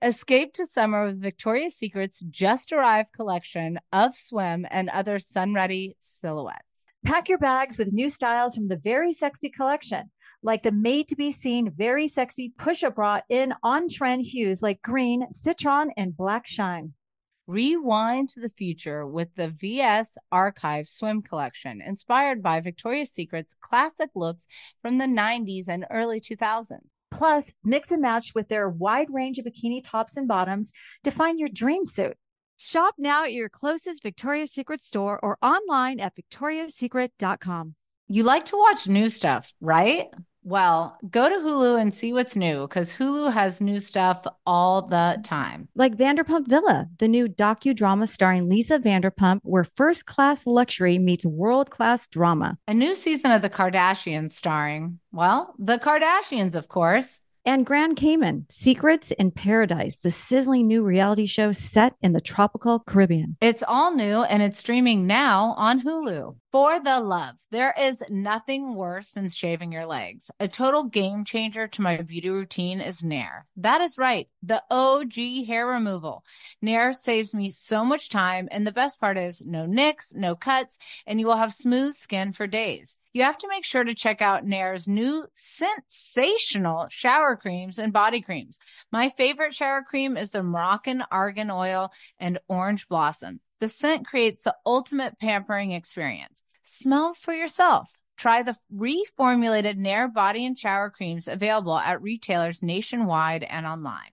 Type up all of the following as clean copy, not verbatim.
Escape to summer with Victoria's Secret's just arrived collection of swim and other sun-ready silhouettes. Pack your bags with new styles from the Very Sexy collection, like the made-to-be-seen Very Sexy push-up bra in on-trend hues like green, citron, and black shine. Rewind to the future with the VS Archive swim collection, inspired by Victoria's Secret's classic looks from the 90s and early 2000s. Plus, mix and match with their wide range of bikini tops and bottoms to find your dream suit. Shop now at your closest Victoria's Secret store or online at victoriassecret.com. You like to watch new stuff, right? Well, go to Hulu and see what's new, because Hulu has new stuff all the time. Like Vanderpump Villa, the new docudrama starring Lisa Vanderpump, where first-class luxury meets world-class drama. A new season of The Kardashians starring, well, the Kardashians, of course. And Grand Cayman, Secrets in Paradise, the sizzling new reality show set in the tropical Caribbean. It's all new and it's streaming now on Hulu. For the love, there is nothing worse than shaving your legs. A total game changer to my beauty routine is Nair. That is right, the OG hair removal. Nair saves me so much time, and the best part is no nicks, no cuts, and you will have smooth skin for days. You have to make sure to check out Nair's new sensational shower creams and body creams. My favorite shower cream is the Moroccan Argan Oil and Orange Blossom. The scent creates the ultimate pampering experience. Smell for yourself. Try the reformulated Nair body and shower creams available at retailers nationwide and online.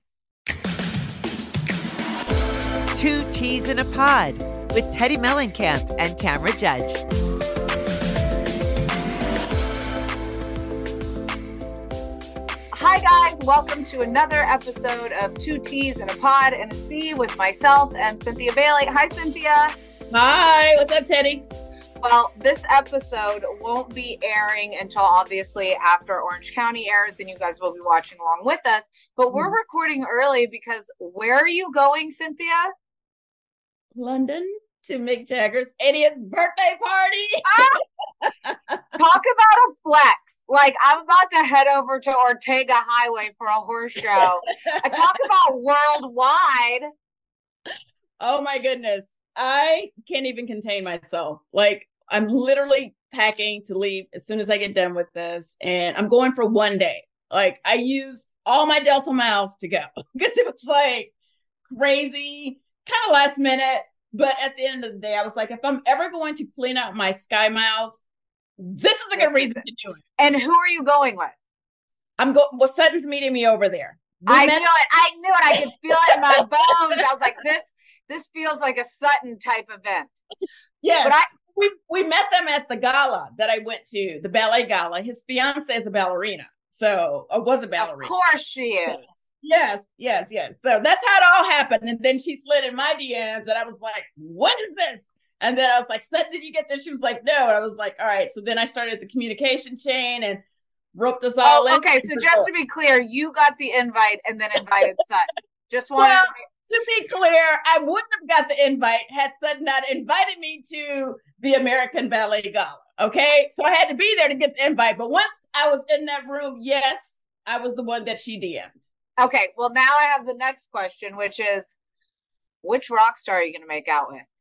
Two Teas in a Pod with Teddi Mellencamp and Tamra Judge. Hi guys, welcome to another episode of Two T's in a Pod and a C with myself and Cynthia Bailey. Hi, Cynthia. Hi, what's up, Teddi? Well, this episode won't be airing until obviously after Orange County airs, and you guys will be watching along with us. But we're recording early because where are you going, Cynthia? London to Mick Jagger's 80th birthday party. Talk about a flex. Like, I'm about to head over to Ortega Highway for a horse show. I talk about worldwide. Oh my goodness. I can't even contain myself. Like, I'm literally packing to leave as soon as I get done with this. And I'm going for one day. Like, I used all my Delta miles to go because it was like crazy, kind of last minute. But at the end of the day, I was like, if I'm ever going to clean out my Sky Miles, this is a good reason to do it. And who are you going with? I'm going. Well, Sutton's meeting me over there. I knew it. I could feel it in my bones. I was like, this feels like a Sutton type event. Yes. But we met them at the gala that I went to, the ballet gala. His fiance is a ballerina. So I was a ballerina. Of course she is. Yes. So that's how it all happened. And then she slid in my DMs and I was like, what is this? And then I was like, Sutton, did you get this? She was like, no. And I was like, all right. So then I started the communication chain and roped us all in. Okay. So just to be clear, you got the invite and then invited Sutton. Just wanted to be clear, I wouldn't have got the invite had Sutton not invited me to the American Ballet Gala. Okay. So I had to be there to get the invite. But once I was in that room, yes, I was the one that she DM'd. Okay, well, now I have the next question, which is, which rock star are you going to make out with?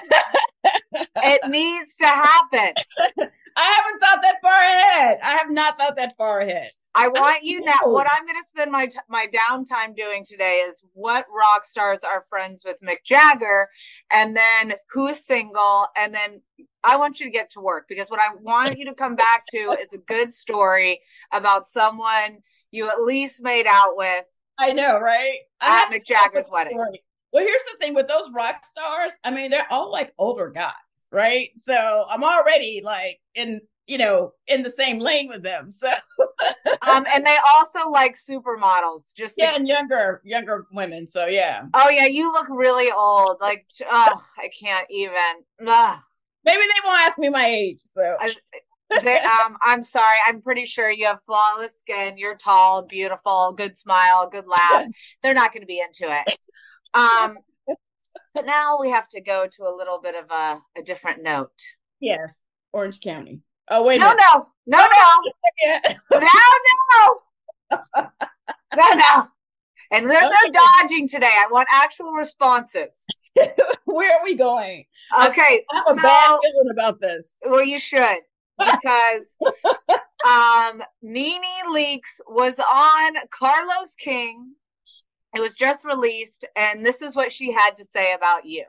It needs to happen. I haven't thought that far ahead. I have not thought that far ahead. I want you now. What I'm going to spend my downtime doing today is what rock stars are friends with Mick Jagger, and then who's single, and then I want you to get to work, because what I want you to come back to is a good story about someone you at least made out with. I know, right? At Mick Jagger's wedding. Well, here's the thing with those rock stars. I mean, they're all like older guys, right? So I'm already like in the same lane with them. So, and they also like supermodels, and younger women. So yeah. Oh yeah, you look really old. Like, I can't even. Maybe they won't ask me my age. So. I'm sorry. I'm pretty sure you have flawless skin. You're tall, beautiful, good smile, good laugh. They're not going to be into it. But now we have to go to a little bit of a different note. Yes, Orange County. Oh wait, no. And there's no dodging today. I want actual responses. Where are we going? Okay. I have a bad feeling about this. Well, you should. Because Nene Leakes was on Carlos King. It was just released, and this is what she had to say about you.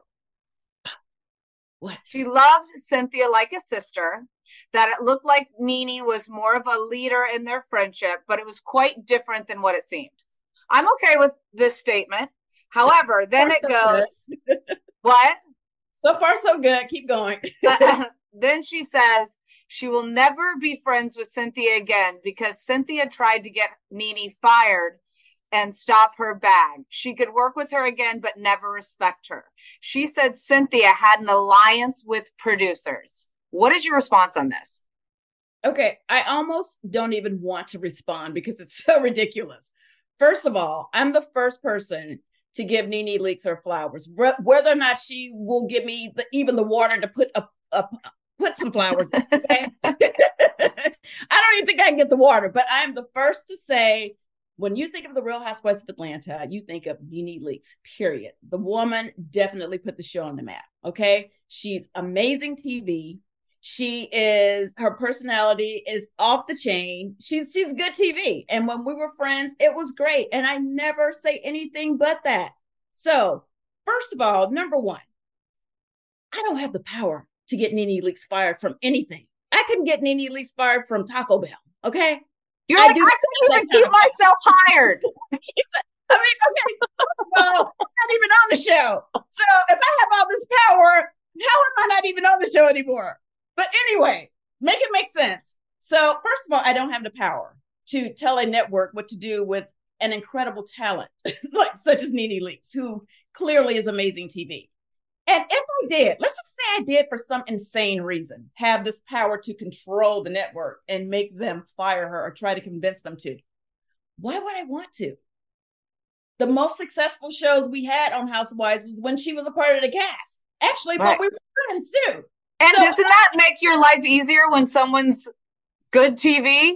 What? She loved Cynthia like a sister, that it looked like Nene was more of a leader in their friendship, but it was quite different than what it seemed. I'm okay with this statement. However, then it goes, what? So far, so good. Keep going. Then she says she will never be friends with Cynthia again because Cynthia tried to get Nene fired and stop her bag. She could work with her again, but never respect her. She said Cynthia had an alliance with producers. What is your response on this? Okay, I almost don't even want to respond because it's so ridiculous. First of all, I'm the first person to give Nene Leakes her flowers, whether or not she will give me even the water to put some flowers in. Okay? I don't even think I can get the water, but I'm the first to say, when you think of the Real Housewives of Atlanta, you think of Nene Leakes, period. The woman definitely put the show on the map, okay? She's amazing TV. Her personality is off the chain. She's good TV. And when we were friends, it was great. And I never say anything but that. So, first of all, number one, I don't have the power to get Nene Leakes fired from anything. I couldn't get Nene Leakes fired from Taco Bell, okay? You're like, I couldn't even keep myself hired. I mean, okay, first of all, I'm not even on the show. So if I have all this power, how am I not even on the show anymore? But anyway, make it make sense. So first of all, I don't have the power to tell a network what to do with an incredible talent like such as Nene Leakes, who clearly is amazing TV. And if I did, let's just say I did for some insane reason, have this power to control the network and make them fire her or try to convince them to, why would I want to? The most successful shows we had on Housewives was when she was a part of the cast. Actually, right. But we were friends too. And so, doesn't that make your life easier when someone's good TV?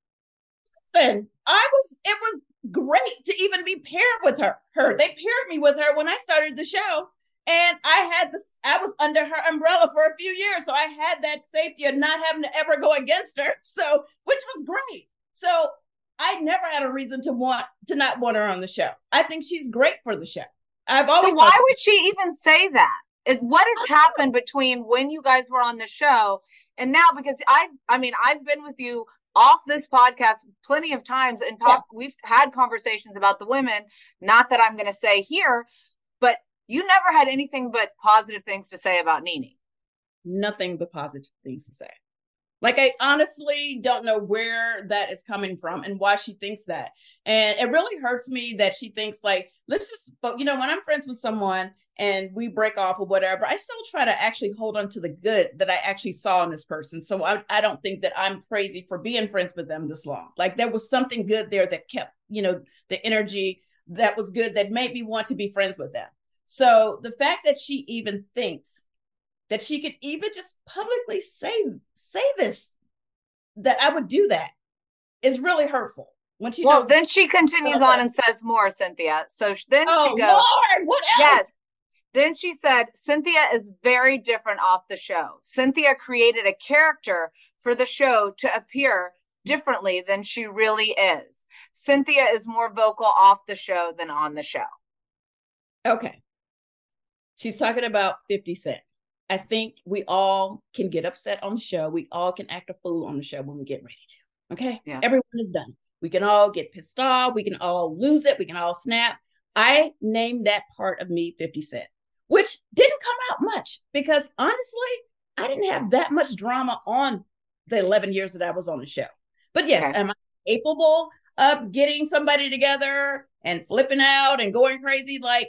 Listen, it was great to even be paired with her. They paired me with her when I started the show. And I was under her umbrella for a few years. So I had that safety of not having to ever go against her. So, which was great. So I never had a reason to not want her on the show. I think she's great for the show. I've always. So why would she even say that? What has happened between when you guys were on the show and now? Because I've been with you off this podcast plenty of times and we've had conversations about the women, not that I'm going to say here, but you never had anything but positive things to say about Nene. Nothing but positive things to say. Like, I honestly don't know where that is coming from and why she thinks that. And it really hurts me that she thinks like, when I'm friends with someone and we break off or whatever, I still try to actually hold on to the good that I actually saw in this person. So I don't think that I'm crazy for being friends with them this long. Like, there was something good there that kept, the energy that was good that made me want to be friends with them. So the fact that she even thinks that she could even just publicly say this, that I would do that, is really hurtful. Then she continues on and says more, Cynthia. So then she goes, Lord, what else? Yes. Then she said, Cynthia is very different off the show. Cynthia created a character for the show to appear differently than she really is. Cynthia is more vocal off the show than on the show. Okay. She's talking about 50 Cent. I think we all can get upset on the show. We all can act a fool on the show when we get ready to. Okay? Yeah. Everyone is done. We can all get pissed off. We can all lose it. We can all snap. I named that part of me 50 Cent, which didn't come out much because honestly, I didn't have that much drama on the 11 years that I was on the show. But yes, am I capable of getting somebody together and flipping out and going crazy like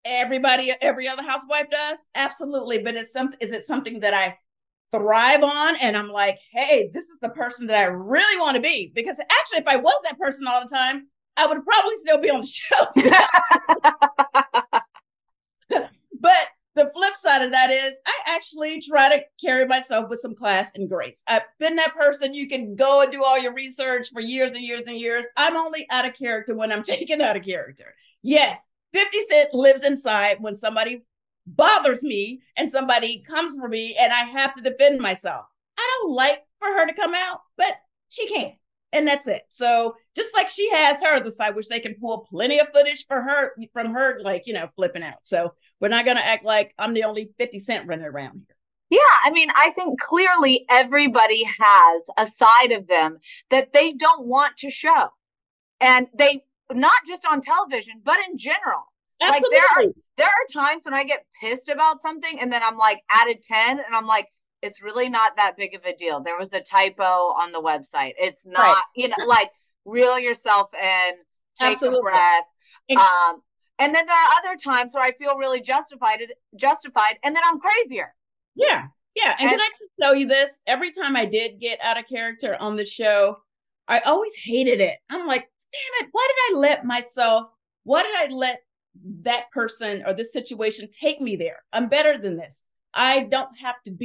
every other housewife does? Absolutely. But is it something that I thrive on? And I'm like, hey, this is the person that I really want to be. Because actually, if I was that person all the time, I would probably still be on the show. But the flip side side of that is I actually try to carry myself with some class and grace. I've been that person you can go and do all your research for years and years and years. I'm only out of character when I'm taken out of character. Yes, 50 Cent lives inside when somebody bothers me and somebody comes for me and I have to defend myself. I don't like for her to come out, but she can. And that's it. So just like she has her other side, which they can pull plenty of footage for her from her, like, flipping out. So we're not going to act like I'm the only 50 Cent running around here. Yeah, I mean, I think clearly everybody has a side of them that they don't want to show. And they, not just on television, but in general. Absolutely. Like there are times when I get pissed about something and then I'm like added 10 and I'm like, it's really not that big of a deal. There was a typo on the website. It's not, like reel yourself in, take Absolutely. a breath. And then there are other times where I feel really justified, and then I'm crazier. Yeah. Yeah. And can I just tell you this? Every time I did get out of character on the show, I always hated it. I'm like, damn it, why did I let that person or this situation take me there? I'm better than this. I don't have to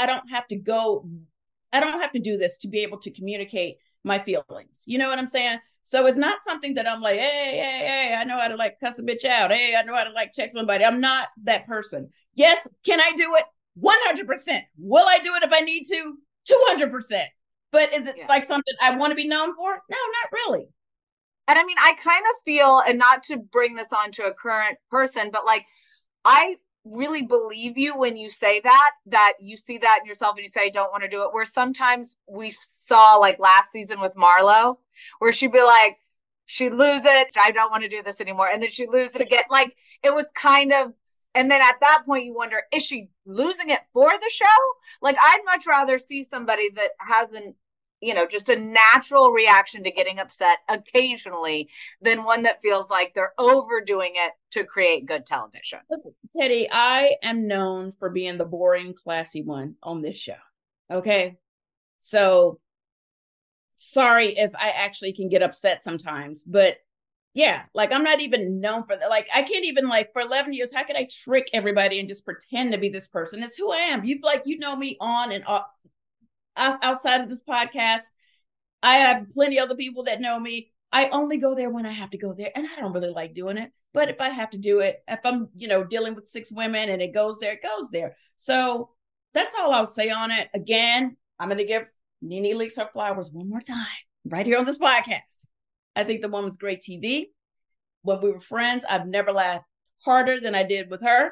do this to be able to communicate my feelings. You know what I'm saying? So it's not something that I'm like, hey, I know how to like cuss a bitch out. Hey, I know how to like check somebody. I'm not that person. Yes. Can I do it? 100%. Will I do it if I need to? 200%. But is it like something I want to be known for? No, not really. And I mean, I kind of feel, and not to bring this on to a current person, but like, I really believe you when you say that you see that in yourself and you say, I don't want to do it. Where sometimes we saw like last season with Marlo, where she'd be like, she'd lose it. I don't want to do this anymore. And then she'd lose it again. Like it was kind of, and then at that point you wonder, is she losing it for the show? Like I'd much rather see somebody that hasn't, just a natural reaction to getting upset occasionally than one that feels like they're overdoing it to create good television. Teddy, I am known for being the boring, classy one on this show. Okay. So sorry if I actually can get upset sometimes, but yeah, like I'm not even known for that. Like I can't even like for 11 years, how could I trick everybody and just pretend to be this person? It's who I am. You know me on and off. Outside of this podcast, I have plenty of other people that know me. I only go there when I have to go there, and I don't really like doing it. But if I have to do it, if I'm, dealing with 6 women and it goes there, it goes there. So that's all I'll say on it. Again, I'm going to give Nene Leakes her flowers one more time right here on this podcast. I think the woman's great TV. When we were friends, I've never laughed harder than I did with her.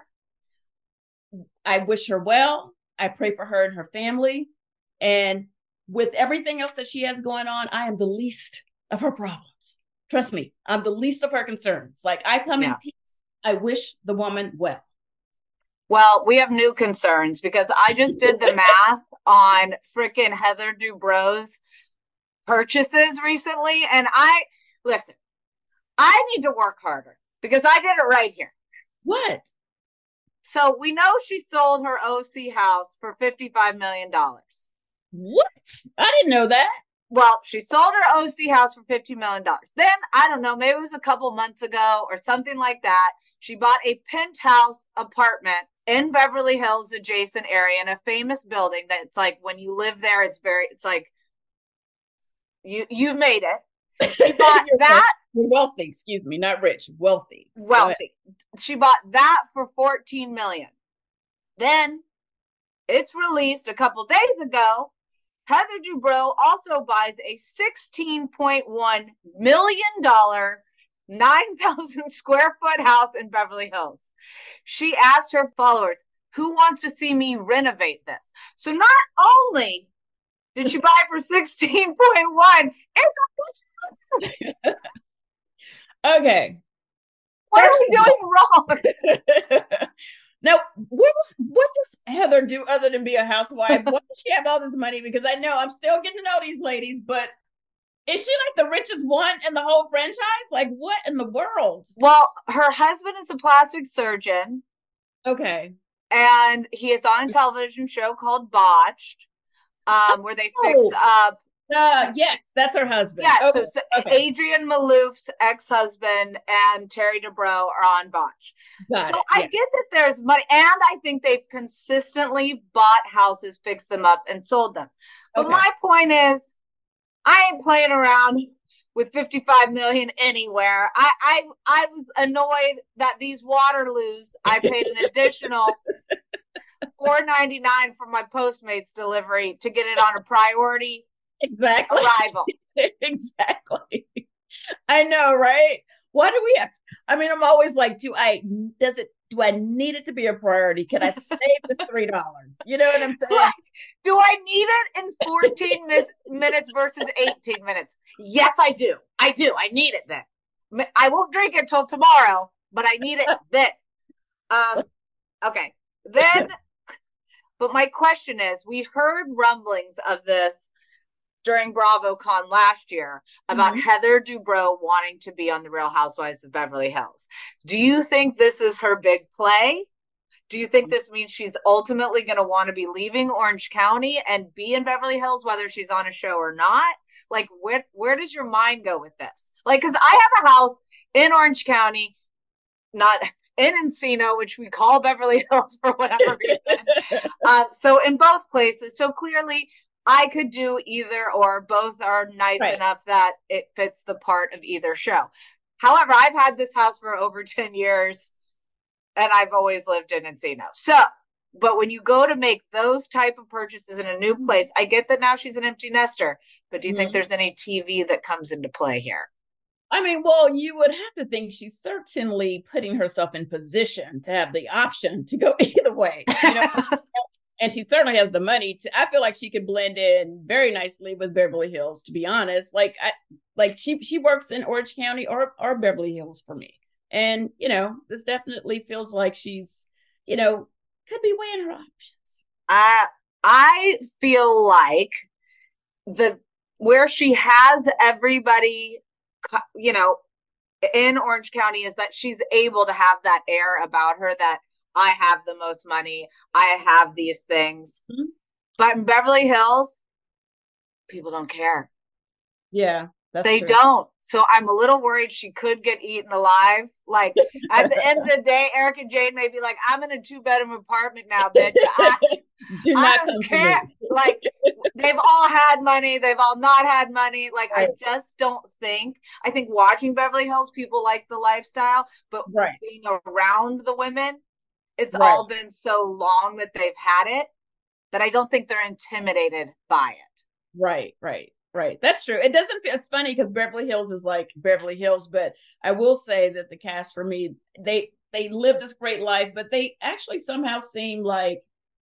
I wish her well. I pray for her and her family. And with everything else that she has going on, I am the least of her problems. Trust me, I'm the least of her concerns. Like I come in peace. I wish the woman well. Well, we have new concerns because I just did the math on freaking Heather Dubrow's purchases recently. And I need to work harder because I did it right here. What? So we know she sold her OC house for $55 million. What? I didn't know that. Well, she sold her OC house for $50 million. Then, I don't know, maybe it was a couple months ago or something like that. She bought a penthouse apartment in Beverly Hills adjacent area in a famous building that's like, when you live there, it's like, you've made it. She bought that. You're wealthy, excuse me, not rich, wealthy. She bought that for $14 million. Then it's released a couple days ago. Heather Dubrow also buys a $16.1 million 9,000 square foot house in Beverly Hills. She asked her followers, who wants to see me renovate this? So not only did she buy for 16.1, it's a okay. What are we doing wrong? Now, what does Heather do other than be a housewife? Why does she have all this money? Because I know I'm still getting to know these ladies, but is she like the richest one in the whole franchise? Like, what in the world? Well, her husband is a plastic surgeon. Okay. And he is on a television show called Botched, where they fix up Yes, that's her husband. Yeah, Okay. so Adrian Malouf's ex-husband and Terry Dubrow are on Botch. I get that there's money, and I think they've consistently bought houses, fixed them up, and sold them. But my point is, I ain't playing around with 55 million anywhere. I was annoyed that these Waterloos, I paid an additional $4.99 for my Postmates delivery to get it on a priority arrival. Exactly. I know, right? Why do we have I'm always like, do I need it to be a priority? Can I save this $3? You know what I'm saying? Like, do I need it in 14 minutes versus 18 minutes? Yes, I do. I need it then. I won't drink it till tomorrow, but I need it then. Okay. Then, but my question is, we heard rumblings of this during BravoCon last year about Heather Dubrow wanting to be on The Real Housewives of Beverly Hills. Do you think this is her big play? Do you think this means she's ultimately going to want to be leaving Orange County and be in Beverly Hills, whether she's on a show or not? Like, where does your mind go with this? Like, because I have a house in Orange County, not in Encino, which we call Beverly Hills for whatever reason. So in both places. So clearly, I could do either, or both are nice enough that it fits the part of either show. However, I've had this house for over 10 years and I've always lived in Encino. So, but when you go to make those type of purchases in a new place, I get that now she's an empty nester, but do you think there's any TV that comes into play here? Well, you would have to think she's certainly putting herself in position to have the option to go either way. You know? And she certainly has the money I feel like she could blend in very nicely with Beverly Hills, to be honest. She works in Orange County or Beverly Hills for me. And, this definitely feels like she's, could be weighing her options. I feel like where she has everybody, in Orange County is that she's able to have that air about her that I have the most money. I have these things. But in Beverly Hills, people don't care. Yeah. They don't. So I'm a little worried she could get eaten alive. Like at the end of the day, Eric and Jane may be like, I'm in a 2-bedroom apartment now, bitch. I don't care. Like they've all had money. They've all not had money. Like I just don't think. I think watching Beverly Hills, people like the lifestyle, but being around the women, it's all been so long that they've had it that I don't think they're intimidated by it. Right. That's true. It doesn't feel, it's funny because Beverly Hills is like Beverly Hills, but I will say that the cast for me, they live this great life, but they actually somehow seem like,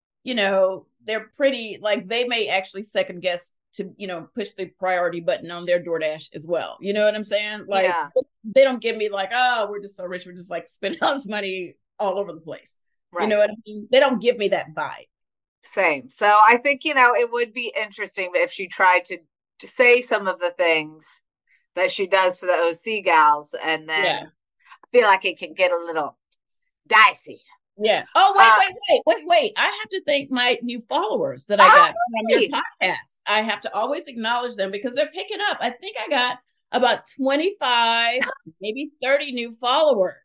they're pretty, like they may actually second guess to, push the priority button on their DoorDash as well. You know what I'm saying? Like they don't give me like, oh, we're just so rich. We're just like spending all this money all over the place. Right. You know what I mean? They don't give me that vibe. Same. So I think, it would be interesting if she tried to say some of the things that she does to the OC gals, and then I feel like it can get a little dicey. Yeah. Oh, wait. I have to thank my new followers that I got from your podcast. I have to always acknowledge them because they're picking up. I think I got about 25, maybe 30 new followers.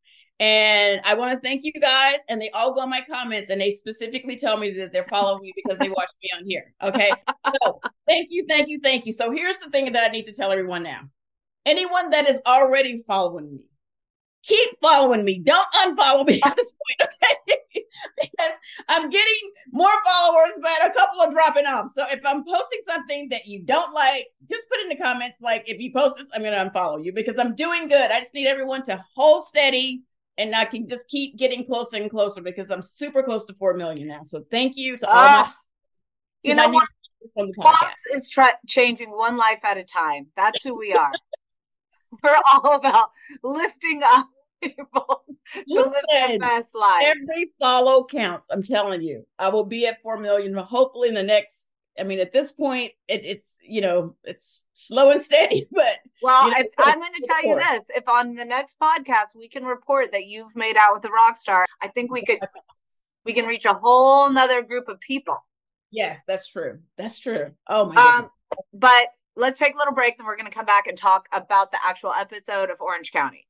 And I want to thank you guys. And they all go in my comments and they specifically tell me that they're following me because they watch me on here. Okay. So thank you. So here's the thing that I need to tell everyone now. Anyone that is already following me, keep following me. Don't unfollow me at this point. Okay. Because I'm getting more followers, but a couple are dropping off. So if I'm posting something that you don't like, just put in the comments, like, if you post this, I'm going to unfollow you because I'm doing good. I just need everyone to hold steady. And I can just keep getting closer and closer because I'm super close to 4 million now. So thank you to all my. You know what? Fox is changing one life at a time. That's who we are. We're all about lifting up people to live their best life. Every follow counts. I'm telling you. I will be at 4 million. Hopefully in the next. At this point, it's it's slow and steady, but I'm going to tell you this: if on the next podcast we can report that you've made out with a rock star, I think we can reach a whole nother group of people. Yes, that's true. That's true. Oh my goodness. But let's take a little break, then we're going to come back and talk about the actual episode of Orange County.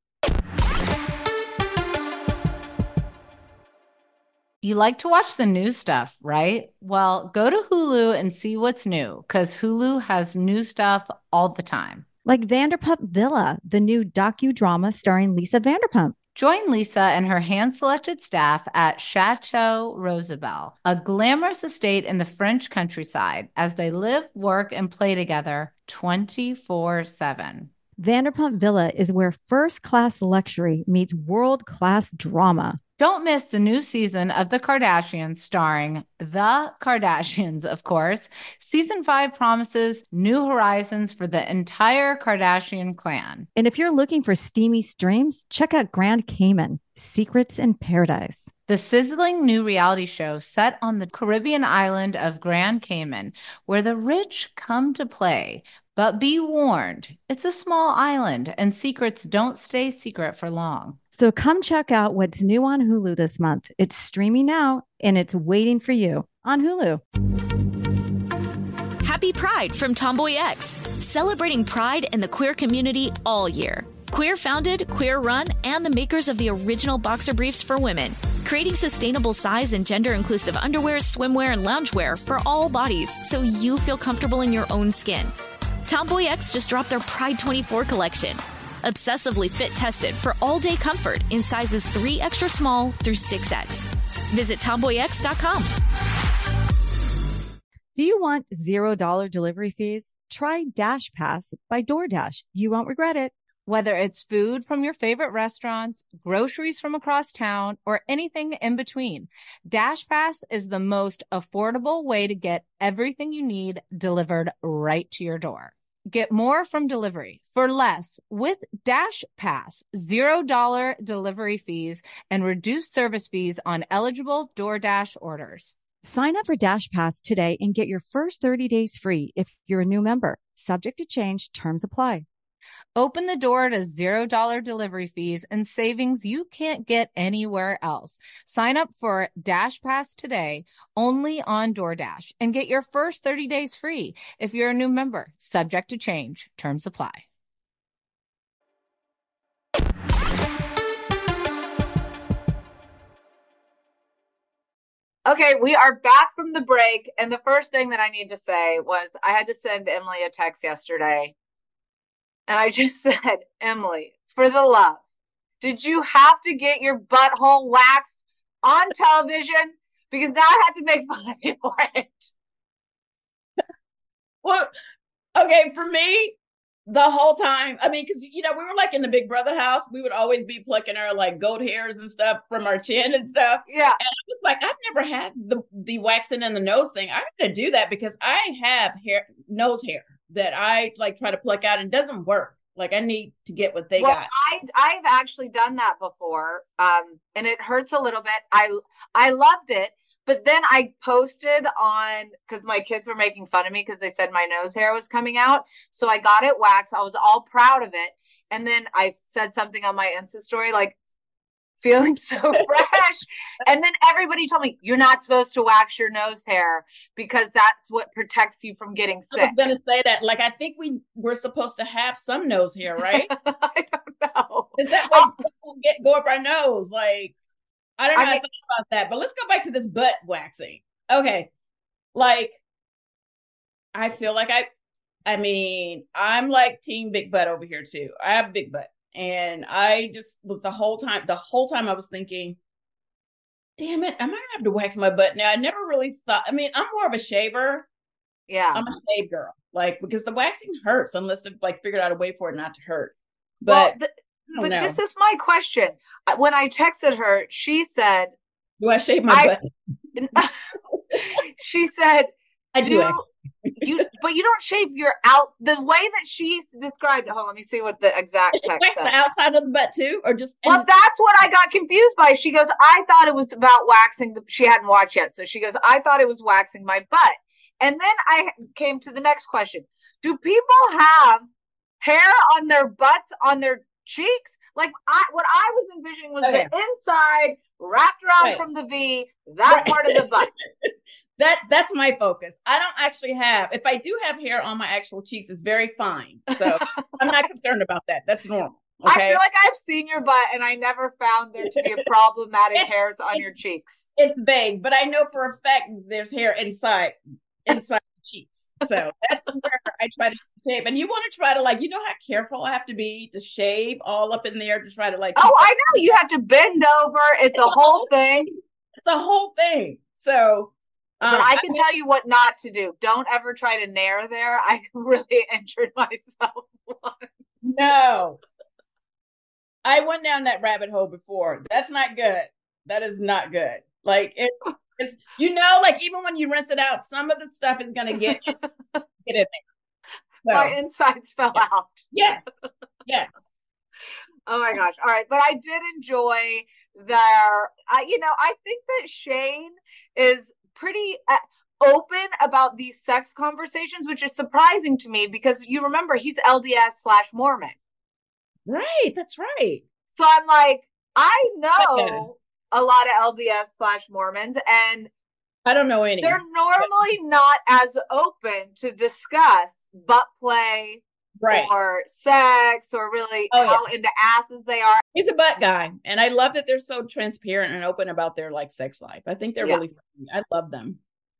You like to watch the new stuff, right? Well, go to Hulu and see what's new, because Hulu has new stuff all the time. Like Vanderpump Villa, the new docudrama starring Lisa Vanderpump. Join Lisa and her hand-selected staff at Chateau Rosabelle, a glamorous estate in the French countryside, as they live, work, and play together 24/7. Vanderpump Villa is where first-class luxury meets world-class drama. Don't miss the new season of The Kardashians, starring The Kardashians, of course. Season 5 promises new horizons for the entire Kardashian clan. And if you're looking for steamy streams, check out Grand Cayman, Secrets in Paradise. The sizzling new reality show set on the Caribbean island of Grand Cayman, where the rich come to play. But be warned, it's a small island and secrets don't stay secret for long. So come check out what's new on Hulu this month. It's streaming now and it's waiting for you on Hulu. Happy Pride from Tomboy X, celebrating pride and the queer community all year. Queer founded, queer run, and the makers of the original boxer briefs for women, creating sustainable size and gender inclusive underwear, swimwear, and loungewear for all bodies so you feel comfortable in your own skin. Tomboy X just dropped their Pride 24 collection. Obsessively fit tested for all-day comfort in sizes 3 extra small through 6X. Visit tomboyx.com. Do you want $0 delivery fees? Try Dash Pass by DoorDash. You won't regret it. Whether it's food from your favorite restaurants, groceries from across town, or anything in between, DashPass is the most affordable way to get everything you need delivered right to your door. Get more from delivery for less with DashPass. $0 delivery fees and reduced service fees on eligible DoorDash orders. Sign up for Dash Pass today and get your first 30 days free if you're a new member. Subject to change, terms apply. Open the door to $0 delivery fees and savings you can't get anywhere else. Sign up for Dash Pass today, only on DoorDash, and get your first 30 days free if you're a new member. Subject to change, terms apply. Okay, we are back from the break, and the first thing that I need to say was I had to send Emily a text yesterday. And I just said, Emily, for the love, did you have to get your butthole waxed on television? Because now I have to make fun of you for it. Well, okay, for me, the whole time, I mean, because, we were like in the Big Brother house. We would always be plucking our like goat hairs and stuff from our chin and stuff. Yeah. And I was like, I've never had the waxing and the nose thing. I'm going to do that because I have nose hair that I like try to pluck out and doesn't work. Like I need to get what they got. I've actually done that before. And it hurts a little bit. I loved it. But then I posted on, because my kids were making fun of me because they said my nose hair was coming out. So I got it waxed. I was all proud of it. And then I said something on my Insta story, like, feeling so fresh. And then everybody told me, you're not supposed to wax your nose hair because that's what protects you from getting sick. I was going to say that. Like, I think we're supposed to have some nose hair, right? I don't know. Is that what go up our nose? Like, I don't know how to think about that. But let's go back to this butt waxing. Okay. Like, I feel like I mean, I'm like team big butt over here too. I have a big butt. And I just was the whole time I was thinking, damn it, am I gonna have to wax my butt now? I never really thought, I mean, I'm more of a shaver. Yeah. I'm a shave girl. Like, because the waxing hurts unless they've like figured out a way for it not to hurt. But but this is my question. When I texted her, she said, do I shave my butt? She said, I do. But you don't shave your out the way that she's described it. Hold on, let me see what the exact text said. The outside of the butt too, or just? Well, that's what I got confused by. She goes, I thought it was about waxing. She hadn't watched yet, so she goes, I thought it was waxing my butt. And then I came to the next question: do people have hair on their butts, on their cheeks? Like what I was envisioning was the inside wrapped around from the V, that part of the butt. That's my focus. I don't actually have, if I do have hair on my actual cheeks, it's very fine. So I'm not concerned about that. That's normal. Okay? I feel like I've seen your butt and I never found there to be a problematic hairs on your cheeks. It's vague, but I know for a fact there's hair inside the cheeks. So that's where I try to shave. And you want to try to, like, you know how careful I have to be to shave all up in there to try to, like. Oh, I know. You have to bend over. It's a whole thing. It's a whole thing. So. But I can tell you what not to do. Don't ever try to nair there. I really injured myself once. No. I went down that rabbit hole before. That's not good. That is not good. Like it's you know, like even when you rinse it out, some of the stuff is gonna get in there. So, my insides fell out. Yes. Yes. Oh my gosh. All right. But I did enjoy their, I think that Shane is pretty open about these sex conversations, which is surprising to me because you remember he's LDS/Mormon. Right. That's right. So I'm like, I know a lot of LDS/Mormons and I don't know any. They're normally not as open to discuss butt play, right, or sex, or really how into asses they are. He's a butt guy. And I love that they're so transparent and open about their like sex life. I think they're really funny. I love them.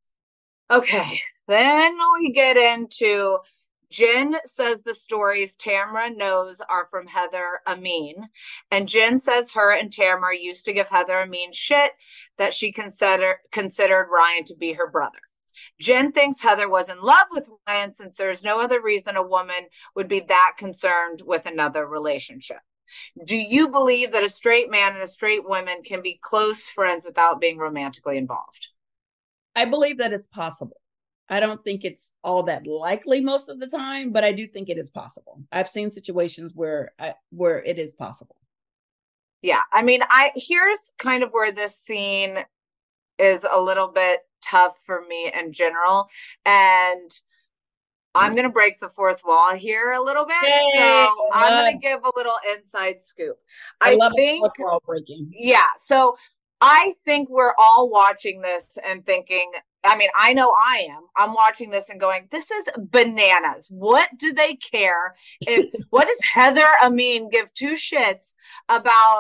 Okay. Then we get into Jen says the stories Tamra knows are from Heather Amin. And Jen says her and Tamra used to give Heather Amin shit that she considered Ryan to be her brother. Jen thinks Heather was in love with Ryan since there's no other reason a woman would be that concerned with another relationship. Do you believe that a straight man and a straight woman can be close friends without being romantically involved? I believe that it's possible. I don't think it's all that likely most of the time, but I do think it is possible. I've seen situations where it is possible. Yeah. I mean, here's kind of where this scene is a little bit tough for me in general. And I'm going to break the fourth wall here a little bit. Yay! So I'm going to give a little inside scoop. I think fourth wall breaking. Yeah. So I think we're all watching this and thinking, I mean, I know I am. I'm watching this and going, this is bananas. What do they care? What does Heather Amin give two shits about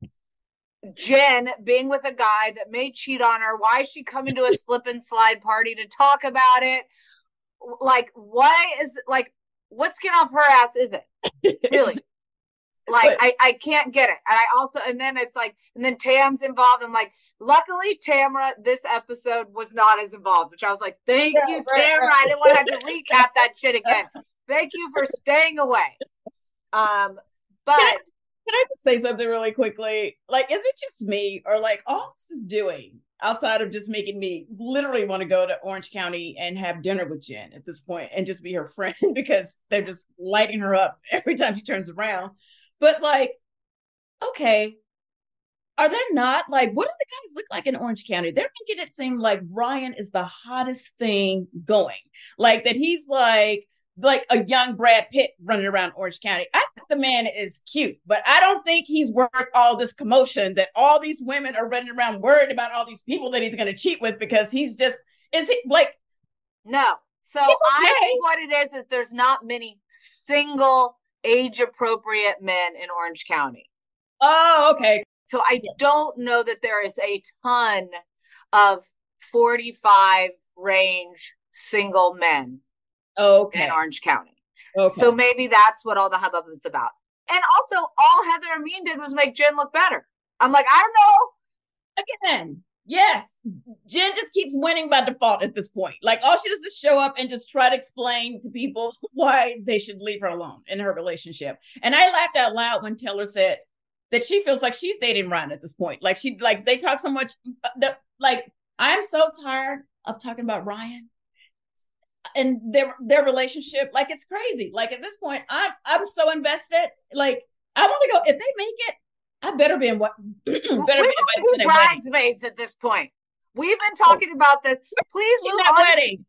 Jen being with a guy that may cheat on her? Why is she coming to a slip and slide party to talk about it? Like, what skin off her ass is it? Really? Like, I can't get it. And then it's like, and then Tam's involved. I'm like, luckily, Tamra, this episode was not as involved, which I was like, thank you, Tamra. I didn't want to have to recap that shit again. Thank you for staying away. But can I just say something really quickly? Like, is it just me, or like all this is doing outside of just making me literally want to go to Orange County and have dinner with Jen at this point and just be her friend because they're just lighting her up every time she turns around. But like, okay, are there not, like, what do the guys look like in Orange County? They're making it seem like Ryan is the hottest thing going. Like that he's like a young Brad Pitt running around Orange County. I think the man is cute, but I don't think he's worth all this commotion that all these women are running around worried about all these people that he's going to cheat with because he's just, is he like? No. So I think what it is there's not many single age-appropriate men in Orange County. Oh, okay. So I don't know that there is a ton of 45 range single men in Orange County. Okay. So maybe that's what all the hubbub is about. And also, all Heather Amin did was make Jen look better. I'm like, I don't know. Again, yes, Jen just keeps winning by default at this point. Like, all she does is show up and just try to explain to people why they should leave her alone in her relationship. And I laughed out loud when Taylor said that she feels like she's dating Ryan at this point. Like, they talk so much. Like, I'm so tired of talking about Ryan and their relationship. Like, it's crazy. Like, at this point, I'm so invested. Like, I want to go. If they make it, I better be in what? Better be invited to bridesmaids at this point. We've been talking about this. Please move on. Wedding.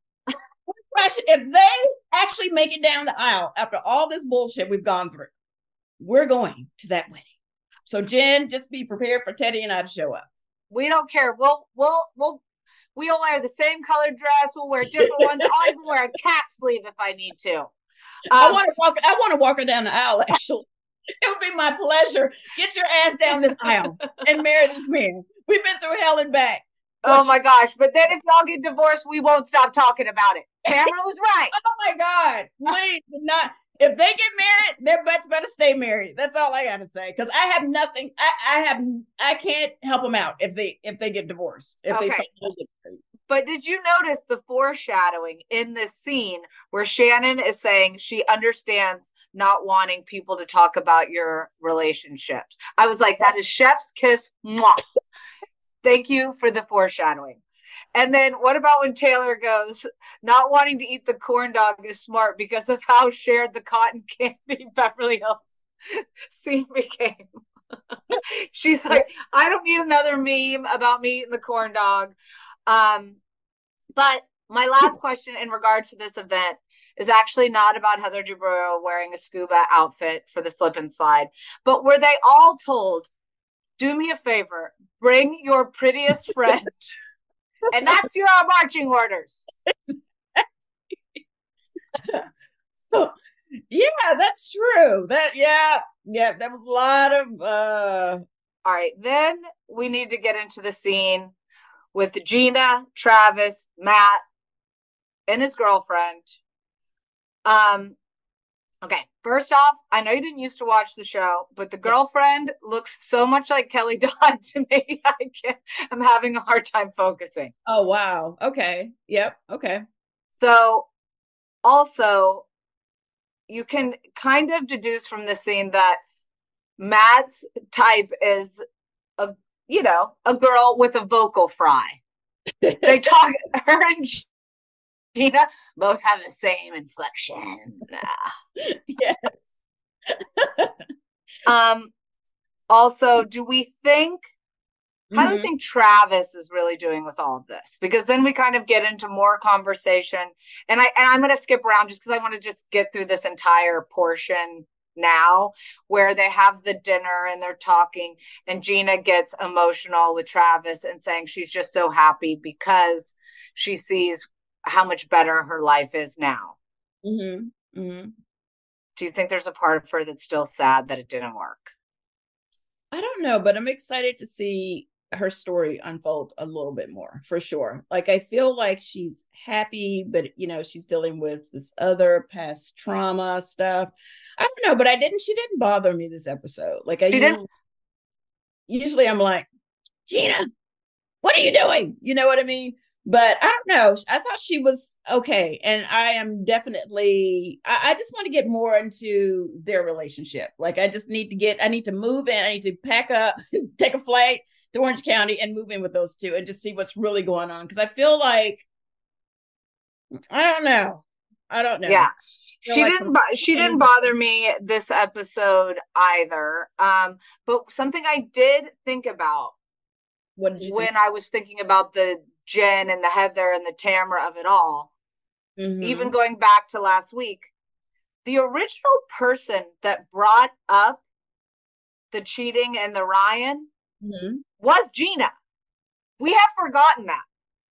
If they actually make it down the aisle after all this bullshit we've gone through, we're going to that wedding. So Jen, just be prepared for Teddy and I to show up. We don't care. We'll We'll wear the same colored dress. We'll wear different ones. I'll even wear a cap sleeve if I need to. I want to walk her down the aisle, actually. It would be my pleasure. Get your ass down this aisle and marry this man. We've been through hell and back. Oh my gosh. But then if y'all get divorced, we won't stop talking about it. Tamara was right. Oh my God. Please do not. If they get married, their butts better stay married. That's all I got to say. Because I have nothing. I can't help them out if they get divorced. If they get married. But did you notice the foreshadowing in this scene where Shannon is saying she understands not wanting people to talk about your relationships? I was like, that is chef's kiss. Mwah. Thank you for the foreshadowing. And then what about when Taylor goes, not wanting to eat the corn dog is smart because of how shared the cotton candy Beverly Hills scene became. She's like, I don't need another meme about me eating the corn dog. But my last question in regards to this event is actually not about Heather Dubrow wearing a scuba outfit for the slip and slide, but were they all told, do me a favor, bring your prettiest friend, and that's your marching orders. So, yeah, that's true. That was a lot of all right, then we need to get into the scene with Gina, Travis, Matt, and his girlfriend. Okay, first off, I know you didn't used to watch the show, but the girlfriend looks so much like Kelly Dodd to me. I'm having a hard time focusing. Oh, wow. Okay. Yep. Okay. So also, you can kind of deduce from this scene that Matt's type is a girl with a vocal fry. They talk, her and Gina both have the same inflection. Yes. Also, do we think, how do you think Travis is really doing with all of this? Because then we kind of get into more conversation, and I'm going to skip around just because I want to just get through this entire portion now, where they have the dinner and they're talking, and Gina gets emotional with Travis and saying she's just so happy because she sees how much better her life is now. Mm-hmm. Mm-hmm. Do you think there's a part of her that's still sad that it didn't work? I don't know, but I'm excited to see her story unfold a little bit more, for sure. Like, I feel like she's happy, but she's dealing with this other past trauma stuff. I don't know, but she didn't bother me this episode. Like, usually I'm like, Gina, what are you doing? You know what I mean? But I don't know. I thought she was okay. And I am definitely, I just want to get more into their relationship. Like, I need to move in. I need to pack up, take a flight to Orange County and move in with those two and just see what's really going on. Because I feel like, I don't know. Yeah. She didn't bother me this episode either. But something I did think about when I was thinking about the Jen and the Heather and the Tamara of it all, even going back to last week, the original person that brought up the cheating and the Ryan was Gina. We have forgotten that.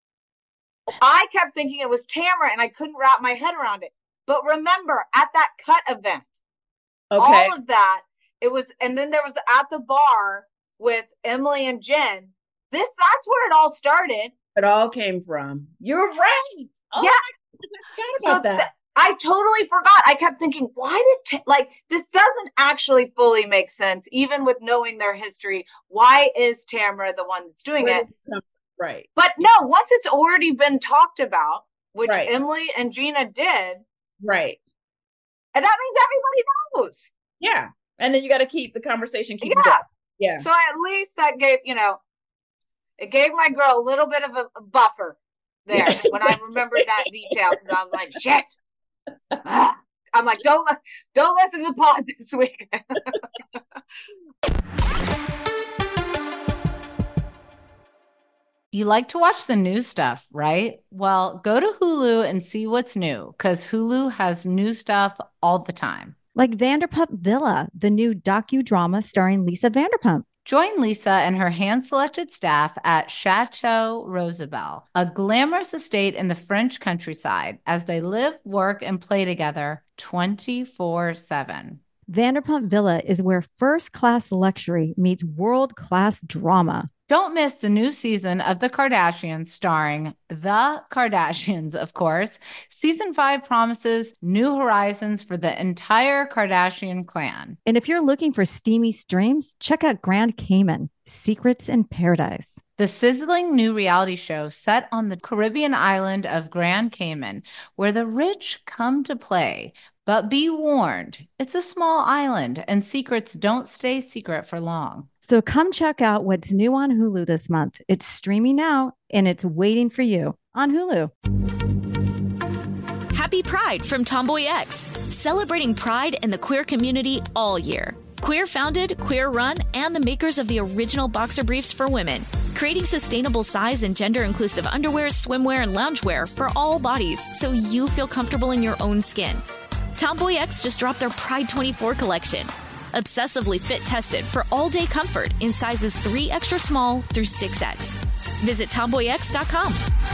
I kept thinking it was Tamara and I couldn't wrap my head around it. But remember, at that cut event, all of that, it was, and then there was at the bar with Emily and Jen. That's where it all started. It all came from. You're right. Oh, yeah. I forgot about that. I totally forgot. I kept thinking, why did this doesn't actually fully make sense, even with knowing their history. Why is Tamara the one that's doing it? Right. But no, once it's already been talked about, which Emily and Gina did. Right. And that means everybody knows. Yeah. And then you got to keep the conversation. Yeah. So at least that gave, it gave my girl a little bit of a buffer there when I remembered that detail, because I was like, shit. I'm like, don't listen to the pod this week. You like to watch the new stuff, right? Well, go to Hulu and see what's new, because Hulu has new stuff all the time. Like Vanderpump Villa, the new docudrama starring Lisa Vanderpump. Join Lisa and her hand-selected staff at Chateau Rosabelle, a glamorous estate in the French countryside, as they live, work, and play together 24/7. Vanderpump Villa is where first-class luxury meets world-class drama. Don't miss the new season of The Kardashians, starring The Kardashians, of course. Season 5 promises new horizons for the entire Kardashian clan. And if you're looking for steamy streams, check out Grand Cayman, Secrets in Paradise. The sizzling new reality show set on the Caribbean island of Grand Cayman, where the rich come to play. But be warned, it's a small island and secrets don't stay secret for long. So come check out what's new on Hulu this month. It's streaming now and it's waiting for you on Hulu. Happy Pride from Tomboy X, celebrating pride in the queer community all year. Queer founded, queer run, and the makers of the original boxer briefs for women, creating sustainable size and gender inclusive underwear, swimwear, and loungewear for all bodies so you feel comfortable in your own skin. Tomboy X just dropped their Pride 24 collection. Obsessively fit tested for all-day comfort in sizes 3 extra small through 6X. Visit tomboyx.com.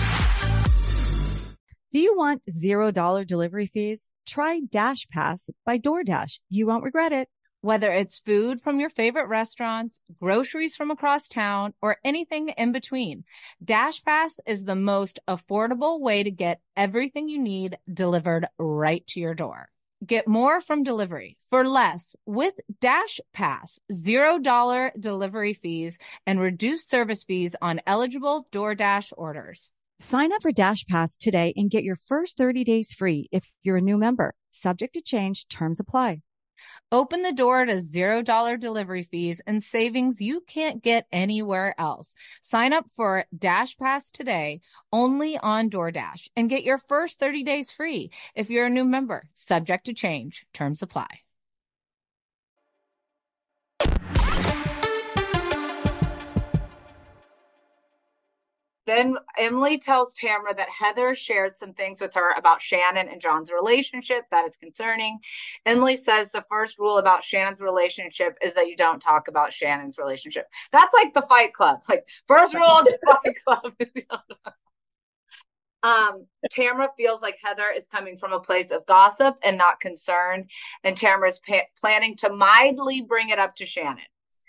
Do you want $0 delivery fees? Try Dash Pass by DoorDash. You won't regret it. Whether it's food from your favorite restaurants, groceries from across town, or anything in between, DashPass is the most affordable way to get everything you need delivered right to your door. Get more from delivery for less with DashPass. $0 delivery fees and reduced service fees on eligible DoorDash orders. Sign up for Dash Pass today and get your first 30 days free if you're a new member. Subject to change, terms apply. Open the door to $0 delivery fees and savings you can't get anywhere else. Sign up for Dash Pass today only on DoorDash and get your first 30 days free if you're a new member. Subject to change, terms apply. Then Emily tells Tamra that Heather shared some things with her about Shannon and John's relationship that is concerning. Emily says the first rule about Shannon's relationship is that you don't talk about Shannon's relationship. That's like the Fight Club. Like, first rule of the Fight Club is you don't talk. Tamra feels like Heather is coming from a place of gossip and not concern, and Tamra is planning to mildly bring it up to Shannon.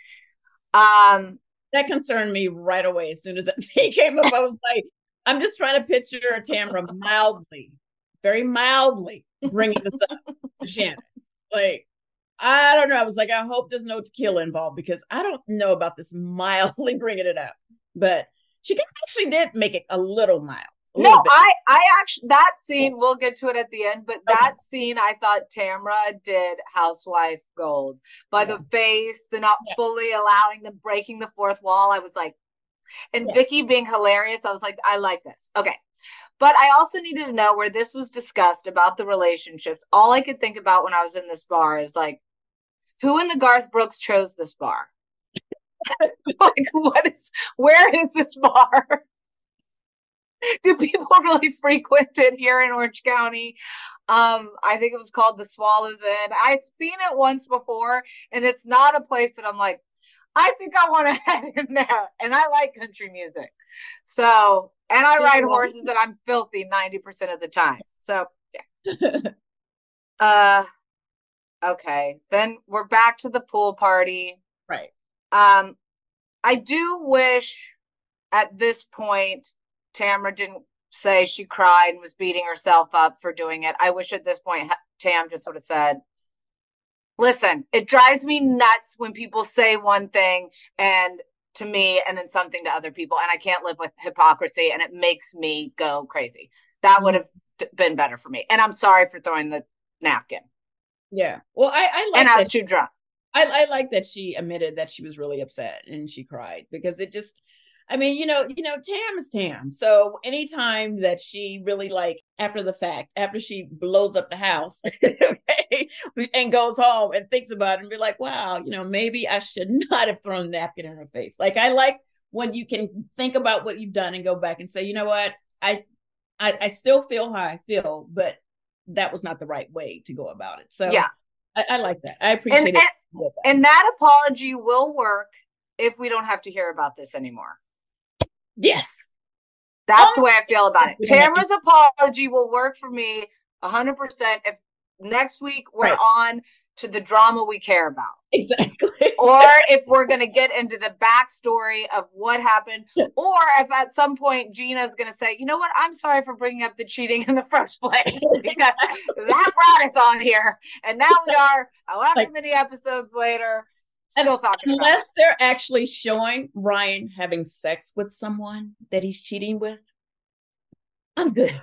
That concerned me right away. As soon as that scene came up, I was like, I'm just trying to picture Tamra mildly, very mildly bringing this up to Shannon. Like, I don't know. I was like, I hope there's no tequila involved because I don't know about this mildly bringing it up. But she actually did make it a little mild. No, I actually, that scene, we'll get to it at the end, but that scene, I thought Tamra did housewife gold by the face, the not fully allowing them, breaking the fourth wall. I was like, and Vicky being hilarious. I was like, I like this. Okay. But I also needed to know where this was discussed about the relationships. All I could think about when I was in this bar is like, who in the Garth Brooks chose this bar? Like, where is this bar? Do people really frequent it here in Orange County? I think it was called the Swallows Inn. I've seen it once before, and it's not a place that I'm like, I think I want to head in there. And I like country music. So, and I ride horses and I'm filthy 90% of the time. So, yeah. Okay. Then we're back to the pool party. Right. I do wish at this point, Tamra didn't say she cried and was beating herself up for doing it. I wish at this point Tam just would have said, listen, it drives me nuts when people say one thing and to me and then something to other people, and I can't live with hypocrisy, and it makes me go crazy. That would have been better for me. And I'm sorry for throwing the napkin. Yeah. Well, I like and I was too drunk. I like that she admitted that she was really upset and she cried because it just, I mean, you know, Tam is Tam. So anytime that she really like after the fact, after she blows up the house and goes home and thinks about it and be like, wow, maybe I should not have thrown a napkin in her face. Like, I like when you can think about what you've done and go back and say, you know what, I still feel how I feel, but that was not the right way to go about it. So yeah, I like that. I appreciate it. And that apology will work if we don't have to hear about this anymore. Yes. That's the way I feel about it. Tamara's apology will work for me 100% if next week we're on to the drama we care about. Exactly. Or if we're going to get into the backstory of what happened, or if at some point Gina's going to say, you know what, I'm sorry for bringing up the cheating in the first place, because that brought us on here. And now we are, however many episodes later, still talking about it. Unless they're actually showing Ryan having sex with someone that he's cheating with, I'm good.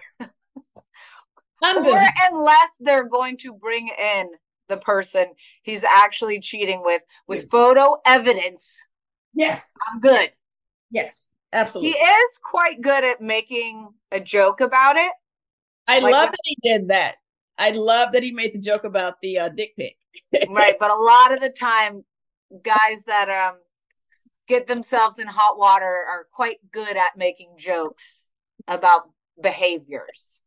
Or unless they're going to bring in the person he's actually cheating with photo evidence. Yes. I'm good. Yes, absolutely. He is quite good at making a joke about it. I love that he did that. I love that he made the joke about the dick pic. Right, but a lot of the time, guys that get themselves in hot water are quite good at making jokes about behaviors.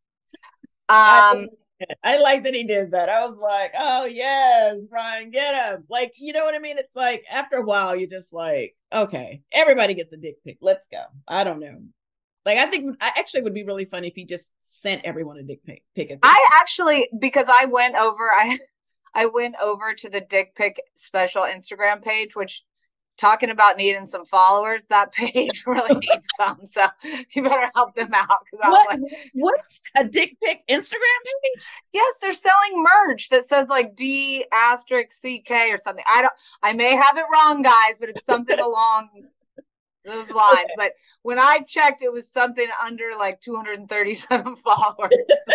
I like that he did that. I was like, oh yes, Ryan, get him. Like, you know what I mean? It's like after a while, you're just like, okay, everybody gets a dick pic. Let's go. I don't know. Like, I think I actually would be really funny if he just sent everyone a dick pic. I actually, because I went over to the dick pic special Instagram page, which, talking about needing some followers, that page really needs some. So you better help them out. What's a dick pic Instagram page? Yes, they're selling merch that says like D*CK or something. I may have it wrong, guys, but it's something along those lines. Okay. But when I checked, it was something under like 237 followers.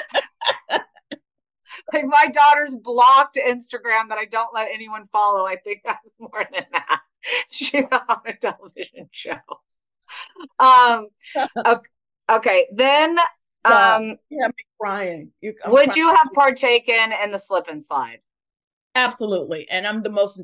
Like, my daughter's blocked Instagram that I don't let anyone follow. I think that's more than that. She's on a television show. Okay. Then I'm crying. Would you have partaken in the slip and slide? Absolutely. And I'm the most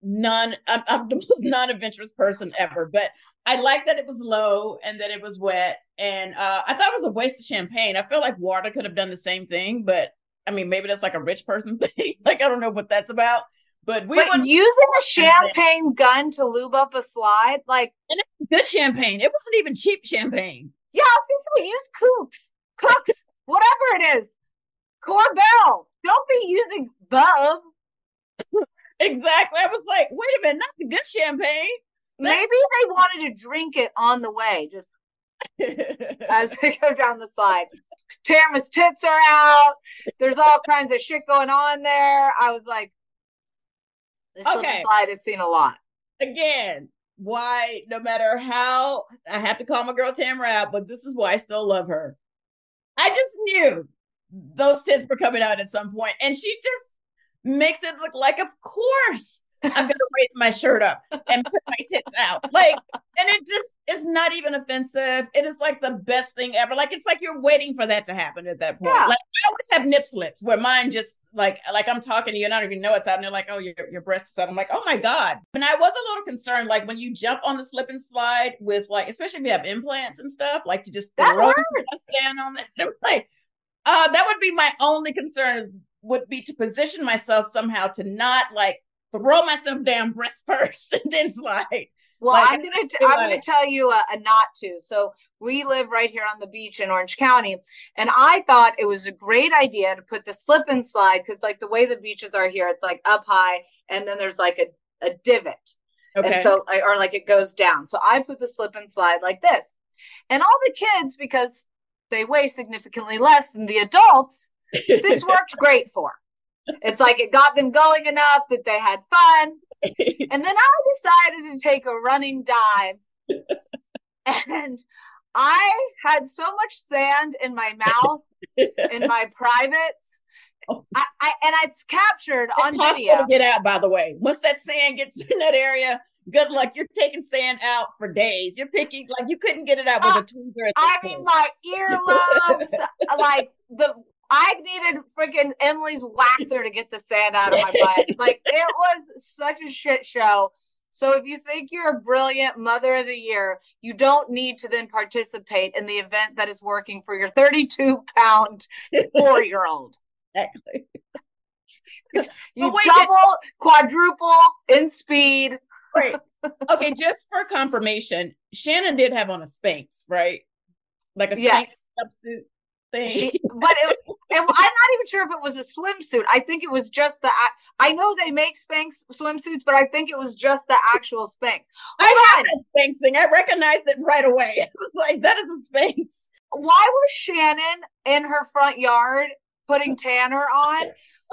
non-adventurous person ever, but I like that it was low and that it was wet. And I thought it was a waste of champagne. I feel like water could have done the same thing, but I mean, maybe that's like a rich person thing. Like, I don't know what that's about. But using a champagne gun to lube up a slide, like, and it's good champagne. It wasn't even cheap champagne. Yeah, I was gonna say, use Cooks, whatever it is. Corbel. Don't be using Bub. Exactly. I was like, wait a minute, not the good champagne. Maybe they wanted to drink it on the way, just as they go down the slide. Tamara's tits are out. There's all kinds of shit going on there. I was like, this slip and slide has seen a lot. Again, why, no matter how, I have to call my girl Tamara out, but this is why I still love her. I just knew those tits were coming out at some point, and she just makes it look like, of course, I'm going to raise my shirt up and put my tits out. Like, and it just is not even offensive. It is like the best thing ever. Like, it's like you're waiting for that to happen at that point. Yeah. Like, I always have nip slips where mine just like I'm talking to you and I don't even know what's happening. They're like, oh, your breast is out. I'm like, oh my God. And I was a little concerned, like when you jump on the slip and slide with like, especially if you have implants and stuff, like to just throw your stand on that. I'm like, that would be my only concern, would be to position myself somehow to not like throw myself down breast first and then slide. Well, like, I'm gonna tell you a not to. So we live right here on the beach in Orange County, and I thought it was a great idea to put the slip and slide, because like the way the beaches are here, it's like up high and then there's like a divot, and so or like it goes down. So I put the slip and slide like this, and all the kids, because they weigh significantly less than the adults, this worked great for. It's like it got them going enough that they had fun. And then I decided to take a running dive. And I had so much sand in my mouth, in my privates. And it's captured on video. To get out, by the way. Once that sand gets in that area, good luck. You're taking sand out for days. You're picking, like, you couldn't get it out with a tweezer. I mean, my earlobes, like I needed freaking Emily's waxer to get the sand out of my butt. Like, it was such a shit show. So if you think you're a brilliant Mother of the Year, you don't need to then participate in the event that is working for your 32-pound 4-year-old. Exactly. You double, quadruple in speed. Right. Okay, just for confirmation, Shannon did have on a Spanx, right? Like a Spanx Yes. jumpsuit thing. I'm not even sure if it was a swimsuit. I think it was just I know they make Spanx swimsuits, but I think it was just the actual Spanx. I had a Spanx thing. I recognized it right away. It was like, that is a Spanx. Why was Shannon in her front yard putting tanner on?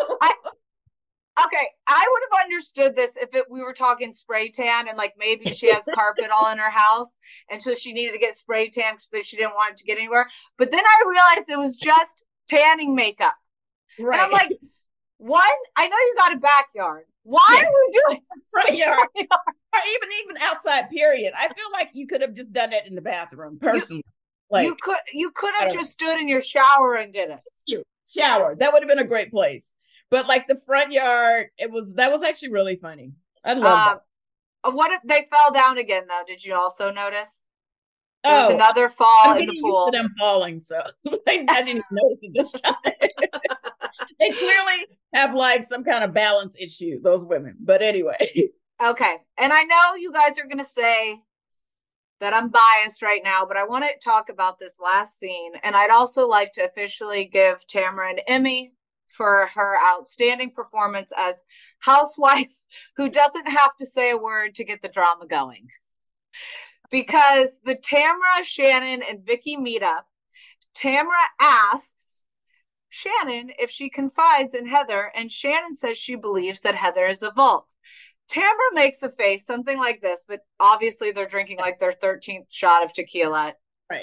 Okay, I would have understood this if we were talking spray tan and like maybe she has carpet all in her house and so she needed to get spray tan because she didn't want it to get anywhere. But then I realized it was just tanning makeup. Right. And I'm like, one, I know you got a backyard. Why are we doing front yard? Or even outside, period. I feel like you could have just done that in the bathroom, personally. You could have just stood in your shower and did it. Shower. That would have been a great place. But like the front yard, that was actually really funny. I love that. What if they fell down again though? Did you also notice? There was another fall in the pool. I'm falling, so I didn't even notice it this time. They clearly have like some kind of balance issue, those women. But anyway. Okay. And I know you guys are gonna say that I'm biased right now, but I want to talk about this last scene. And I'd also like to officially give Tamara an Emmy for her outstanding performance as housewife who doesn't have to say a word to get the drama going. Because the Tamara, Shannon, and Vicki meet up. Tamara asks Shannon if she confides in Heather, and Shannon says she believes that Heather is a vault. Tamara makes a face, something like this, but obviously they're drinking like their 13th shot of tequila. Right.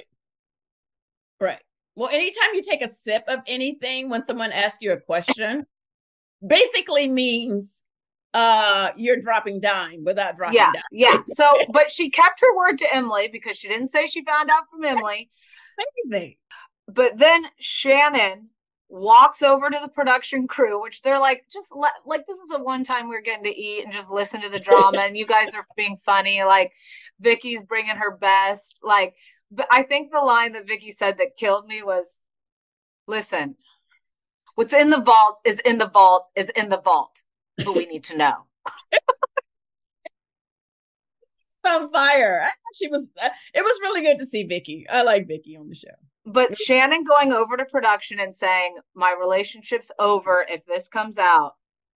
Well, anytime you take a sip of anything when someone asks you a question, basically means you're dropping dime without dropping dime. Yeah. So, but she kept her word to Emily because she didn't say she found out from Emily. Anything. But then Shannon walks over to the production crew, which they're like, this is the one time we're getting to eat and just listen to the drama. And you guys are being funny. Like Vicki's bringing her best. Like, I think the line that Vicki said that killed me was, listen, what's in the vault is in the vault is in the vault, but we need to know. On fire. I thought it was really good to see Vicki. I like Vicki on the show. But Shannon going over to production and saying, my relationship's over if this comes out.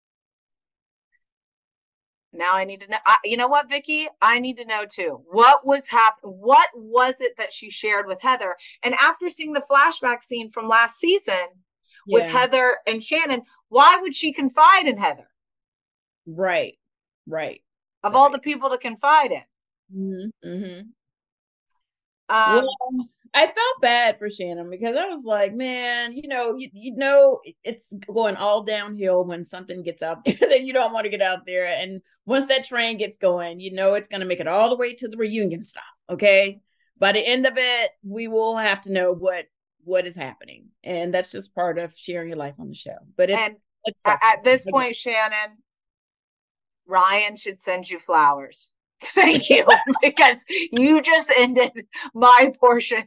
Now I need to know. You know what, Vicki? I need to know too. What was happening? What was it that she shared with Heather? And after seeing the flashback scene from last season with Heather and Shannon, why would she confide in Heather? Right. Of all the people to confide in. Mm-hmm. Well, I felt bad for Shannon because I was like, man, you know, it's going all downhill when something gets out there that you don't want to get out there. And once that train gets going, you know, it's going to make it all the way to the reunion stop. Okay. By the end of it, we will have to know what is happening. And that's just part of sharing your life on the show. But it's at this point, Shannon, Ryan should send you flowers. Thank you, because you just ended my portion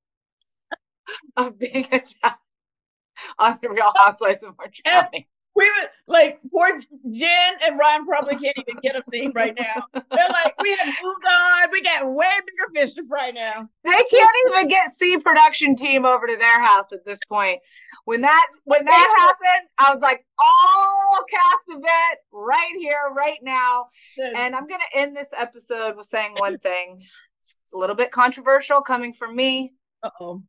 of being a child on the Real Housewives of Orange County. We would like poor Jen and Ryan probably can't even get a scene right now. They're like, we have moved on. We got way bigger fish to fry now. They can't even get C production team over to their house at this point. When that happened, I was like, all cast event right here, right now. And I'm gonna end this episode with saying one thing. It's a little bit controversial coming from me. Uh-oh.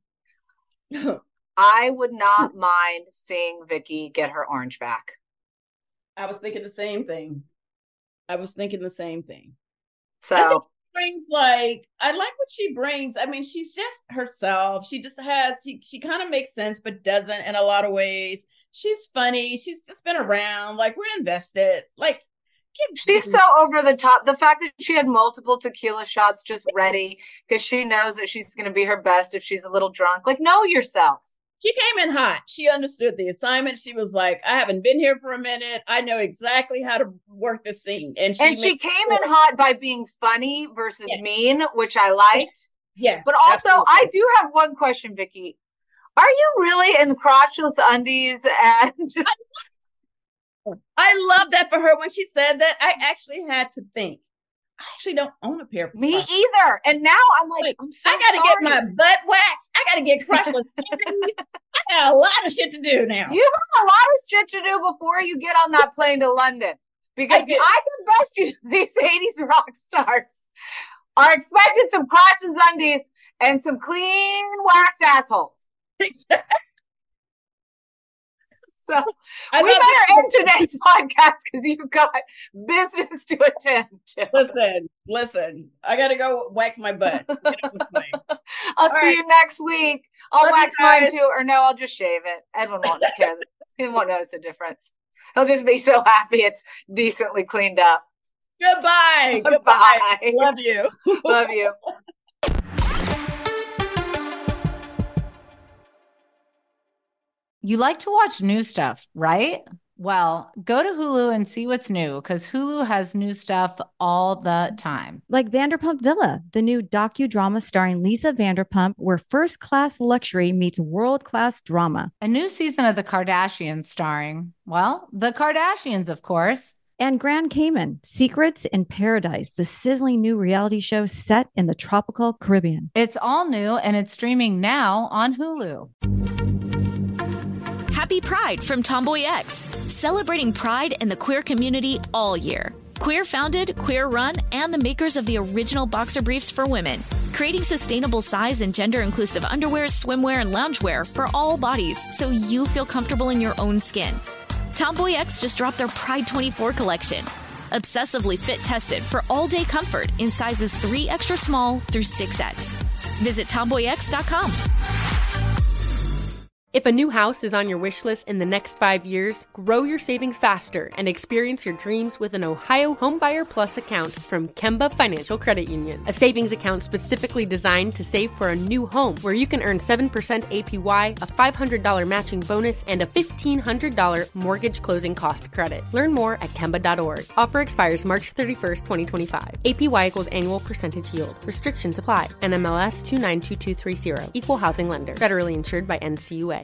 I would not mind seeing Vicki get her orange back. I was thinking the same thing. So I think she brings I like what she brings. I mean, she's just herself. She just she kind of makes sense, but doesn't in a lot of ways. She's funny. She's just been around. Like, we're invested. Like, she's so over the top. The fact that she had multiple tequila shots just ready because she knows that she's going to be her best if she's a little drunk. Like, know yourself. She came in hot. She understood the assignment. She was like, I haven't been here for a minute. I know exactly how to work this scene. And she came in hot by being funny versus mean, which I liked. Yes. But also, absolutely. I do have one question, Vicki. Are you really in crotchless undies? And I love that for her. When she said that, I actually had to think, actually don't own a pair of Me sparkles. either. And now I'm like, I'm so I got to sorry. get my butt waxed. I got to get crushless. I got a lot of shit to do now. You got a lot of shit to do before you get on that plane to London. Because I can bet you these 80s rock stars are expecting some crotches undies and some clean wax assholes. So we better end today's podcast because you've got business to attend to. Listen. I got to go wax my butt. I'll see you next week. I'll wax mine too. Or no, I'll just shave it. Edwin won't care. He won't notice the difference. He'll just be so happy it's decently cleaned up. Goodbye. Goodbye. Love you. Love you. You like to watch new stuff, right? Well, go to Hulu and see what's new because Hulu has new stuff all the time. Like Vanderpump Villa, the new docudrama starring Lisa Vanderpump, where first-class luxury meets world-class drama. A new season of The Kardashians starring, well, the Kardashians, of course. And Grand Cayman, Secrets in Paradise, the sizzling new reality show set in the tropical Caribbean. It's all new and it's streaming now on Hulu. Happy Pride from Tomboy X, celebrating pride and the queer community all year. Queer founded, queer run, and the makers of the original boxer briefs for women, creating sustainable size and gender inclusive underwear, swimwear, and loungewear for all bodies so you feel comfortable in your own skin. Tomboy X just dropped their Pride 24 collection, obsessively fit tested for all day comfort in sizes 3 extra small through 6X. Visit tomboyx.com. If a new house is on your wish list in the next 5 years, grow your savings faster and experience your dreams with an Ohio Homebuyer Plus account from Kemba Financial Credit Union. A savings account specifically designed to save for a new home where you can earn 7% APY, a $500 matching bonus, and a $1,500 mortgage closing cost credit. Learn more at Kemba.org. Offer expires March 31st, 2025. APY equals annual percentage yield. Restrictions apply. NMLS 292230. Equal housing lender. Federally insured by NCUA.